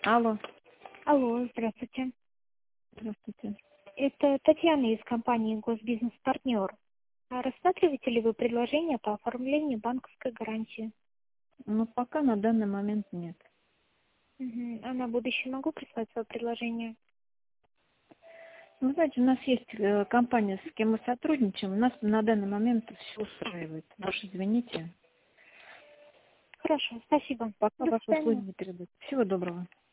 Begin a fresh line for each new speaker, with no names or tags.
Алло,
Алло, здравствуйте.
здравствуйте.
Это Татьяна из компании «Госбизнес-партнер». А рассматриваете ли вы предложение по оформлению банковской гарантии?
Ну, пока на данный момент нет.
Мгм. А на будущее могу прислать свое предложение?
Вы знаете, у нас есть компания, с кем мы сотрудничаем. Нас на данный момент все устраивает. Уж извините.
Хорошо, спасибо.
Пока
До
ваши услуги
свидания.
не требуют. Всего доброго.